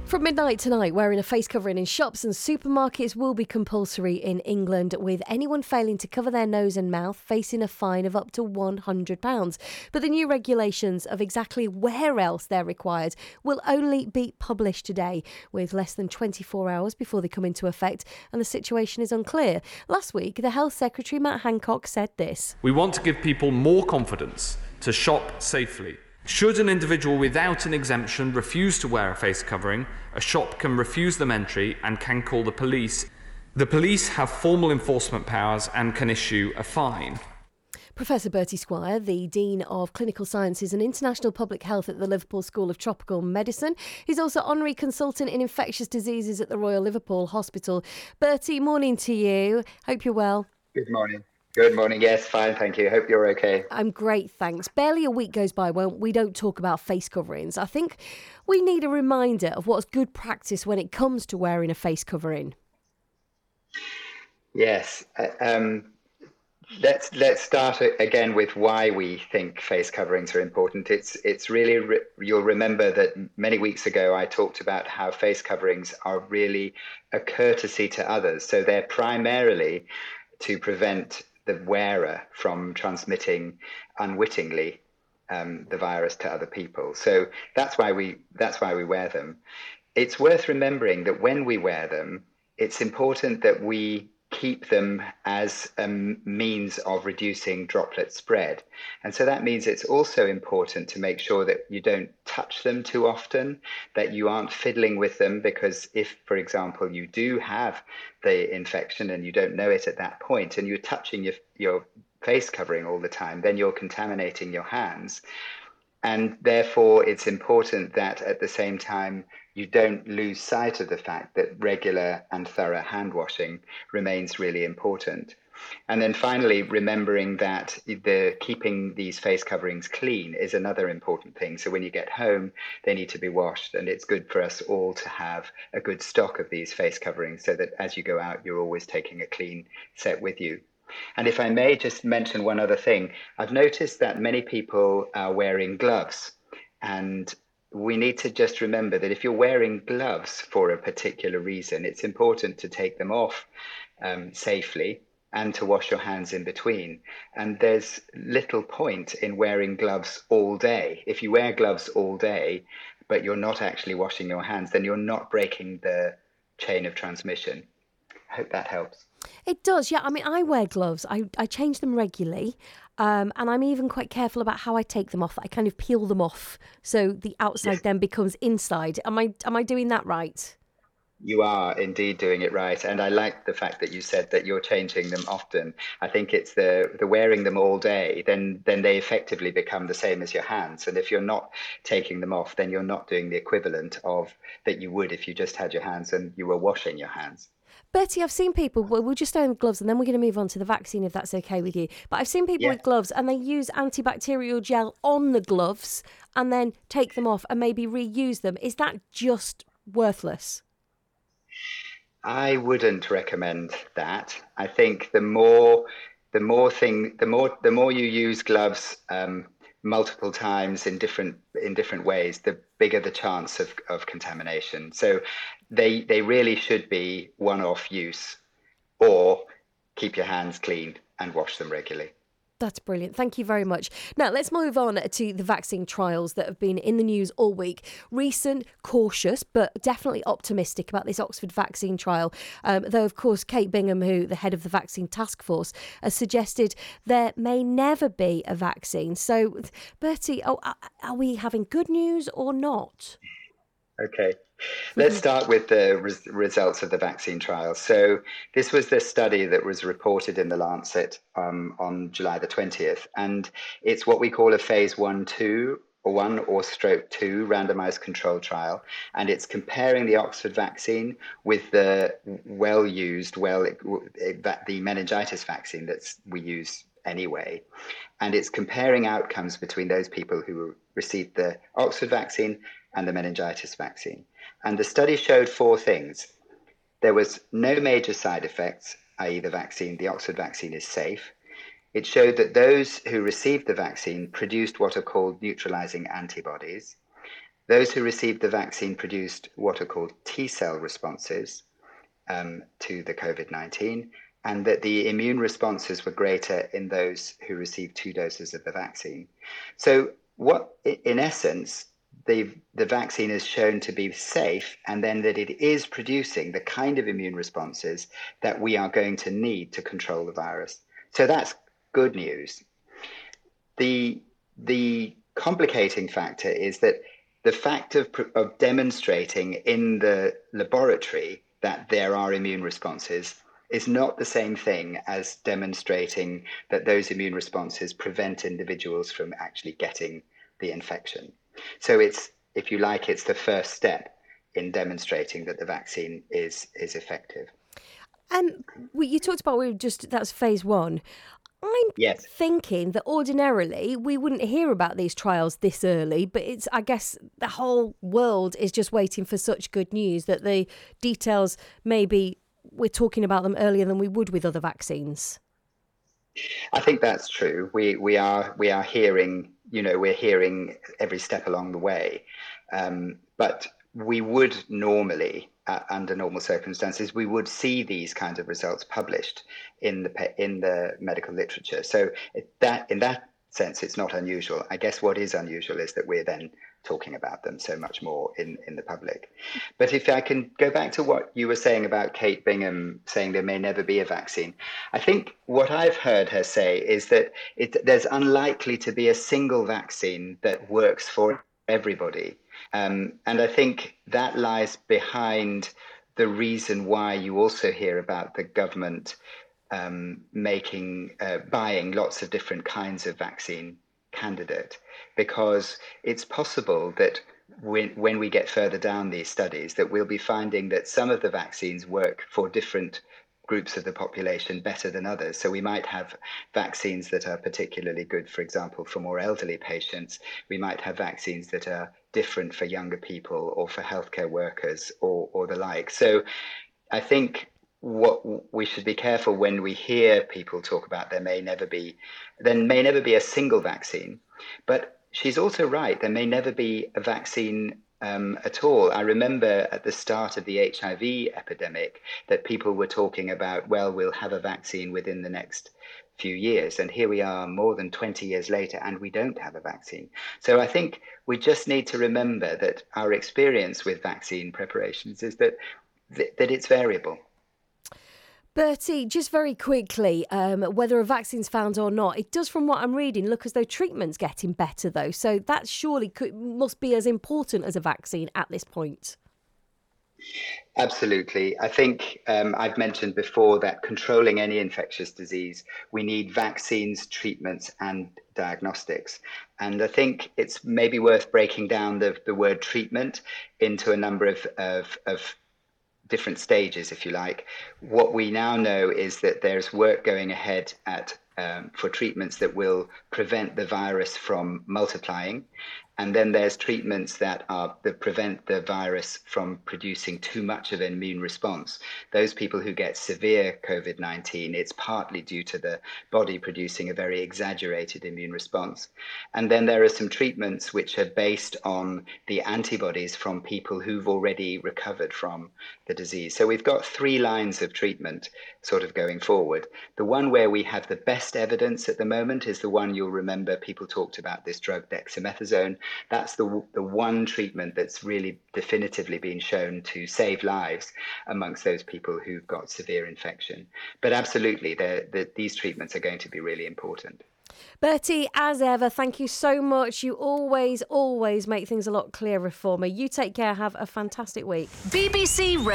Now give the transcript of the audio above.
From midnight tonight, wearing a face covering in shops and supermarkets will be compulsory in England, with anyone failing to cover their nose and mouth facing a fine of up to £100. But the new regulations of exactly where else they're required will only be published today, with less than 24 hours before they come into effect, and the situation is unclear. Last week, the Health Secretary, Matt Hancock, said this. We want to give people more confidence to shop safely. Should an individual without an exemption refuse to wear a face covering, a shop can refuse them entry and can call the police. The police have formal enforcement powers and can issue a fine. Professor Bertie Squire, the Dean of Clinical Sciences and International Public Health at the Liverpool School of Tropical Medicine. He's also Honorary Consultant in Infectious Diseases at the Royal Liverpool Hospital. Bertie, morning to you. Hope you're well. Good morning. Good morning. Yes, fine, thank you. Hope you're okay. I'm great, thanks. Barely a week goes by when we don't talk about face coverings. I think we need a reminder of what's good practice when it comes to wearing a face covering. Yes. Let's start again with why we think face coverings are important. It's really, you'll remember that many weeks ago I talked about how face coverings are really a courtesy to others. So they're primarily to prevent the wearer from transmitting unwittingly the virus to other people. So that's why we wear them. It's worth remembering that when we wear them, it's important that we keep them as a means of reducing droplet spread. And so that means it's also important to make sure that you don't touch them too often, that you aren't fiddling with them, because if, for example, you do have the infection and you don't know it at that point and you're touching your face covering all the time, then you're contaminating your hands. And therefore, it's important that at the same time, you don't lose sight of the fact that regular and thorough hand washing remains really important. And then finally, remembering that keeping these face coverings clean is another important thing. So when you get home, they need to be washed. And it's good for us all to have a good stock of these face coverings so that as you go out, you're always taking a clean set with you. And if I may just mention one other thing, I've noticed that many people are wearing gloves, and we need to just remember that if you're wearing gloves for a particular reason, it's important to take them off safely and to wash your hands in between. And there's little point in wearing gloves all day. If you wear gloves all day, but you're not actually washing your hands, then you're not breaking the chain of transmission. I hope that helps. It does, yeah. I mean, I wear gloves. I change them regularly. And I'm even quite careful about how I take them off. I kind of peel them off so the outside then becomes inside. Am I doing that right? You are indeed doing it right. And I like the fact that you said that you're changing them often. I think it's the wearing them all day, then they effectively become the same as your hands. And if you're not taking them off, then you're not doing the equivalent of that you would if you just had your hands and you were washing your hands. Bertie, I've seen people, we'll just stay on gloves and then we're going to move on to the vaccine if that's okay with you. But I've seen people with gloves and they use antibacterial gel on the gloves and then take them off and maybe reuse them. Is that just worthless? I wouldn't recommend that. I think the more you use gloves multiple times in different ways, the bigger the chance of contamination. So they really should be one-off use, or keep your hands clean and wash them regularly. That's brilliant. Thank you very much. Now, let's move on to the vaccine trials that have been in the news all week. Recent, cautious, but definitely optimistic about this Oxford vaccine trial. Though, of course, Kate Bingham, the head of the vaccine task force, has suggested there may never be a vaccine. So, Bertie, are we having good news or not? Okay. Let's start with the results of the vaccine trial. So this was the study that was reported in The Lancet on July the 20th. And it's what we call a phase 1/2 or stroke 2 randomized control trial. And it's comparing the Oxford vaccine with the the meningitis vaccine that we use anyway. And it's comparing outcomes between those people who received the Oxford vaccine and the meningitis vaccine. And the study showed 4 things. There was no major side effects, i.e. the Oxford vaccine is safe. It showed that those who received the vaccine produced what are called neutralizing antibodies. those who received the vaccine produced what are called T cell responses to the COVID-19, and that the immune responses were greater in those who received 2 doses of the vaccine. So what, in essence, the vaccine is shown to be safe, and then that it is producing the kind of immune responses that we are going to need to control the virus. So that's good news. The complicating factor is that the fact of demonstrating in the laboratory that there are immune responses is not the same thing as demonstrating that those immune responses prevent individuals from actually getting the infection. So it's, if you like, it's the first step in demonstrating that the vaccine is effective. You talked about that's phase 1. I'm thinking that ordinarily we wouldn't hear about these trials this early, but I guess the whole world is just waiting for such good news that the details, maybe we're talking about them earlier than we would with other vaccines. I think that's true. We are hearing, we're hearing every step along the way, but we would normally, under normal circumstances, we would see these kinds of results published in the medical literature. So in that sense, it's not unusual. I guess what is unusual is that we're then talking about them so much more in the public. But if I can go back to what you were saying about Kate Bingham saying there may never be a vaccine, I think what I've heard her say is that there's unlikely to be a single vaccine that works for everybody. And I think that lies behind the reason why you also hear about the government buying lots of different kinds of vaccine candidate, because it's possible that when we get further down these studies, that we'll be finding that some of the vaccines work for different groups of the population better than others. So we might have vaccines that are particularly good, for example, for more elderly patients. We might have vaccines that are different for younger people or for healthcare workers or the like. So I think what we should be careful when we hear people talk about there may never be a single vaccine, but she's also right, there may never be a vaccine at all. I remember at the start of the HIV epidemic that people were talking about, well, we'll have a vaccine within the next few years, and here we are more than 20 years later and we don't have a vaccine. So I think we just need to remember that our experience with vaccine preparations is that it's variable. Bertie, just very quickly, whether a vaccine's found or not, it does, from what I'm reading, look as though treatment's getting better, though. So that surely must be as important as a vaccine at this point. Absolutely. I think I've mentioned before that controlling any infectious disease, we need vaccines, treatments, and diagnostics. And I think it's maybe worth breaking down the word treatment into a number of different stages, if you like. What we now know is that there's work going ahead for treatments that will prevent the virus from multiplying. And then there's treatments that prevent the virus from producing too much of an immune response. Those people who get severe COVID-19, it's partly due to the body producing a very exaggerated immune response. And then there are some treatments which are based on the antibodies from people who've already recovered from the disease. So we've got 3 lines of treatment sort of going forward. The one where we have the best evidence at the moment is the one you'll remember people talked about, this drug dexamethasone. That's the one treatment that's really definitively been shown to save lives amongst those people who've got severe infection. But absolutely, these treatments are going to be really important. Bertie, as ever, thank you so much. You always make things a lot clearer for me. You take care. Have a fantastic week. BBC